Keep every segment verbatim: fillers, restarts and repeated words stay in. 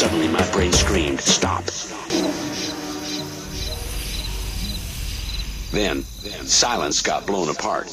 Suddenly my brain screamed, stop. Then, silence got blown apart.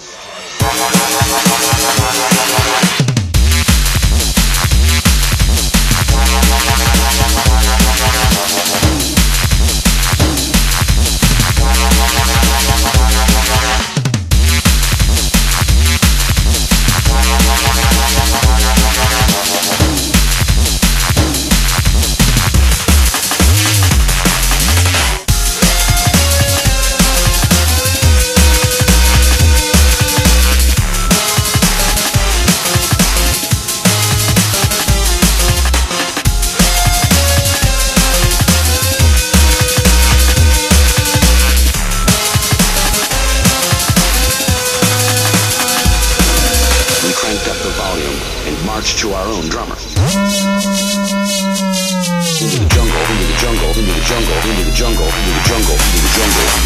March to our own drummer. Into the jungle, into the jungle, into the jungle, into the jungle, into the jungle, into the jungle.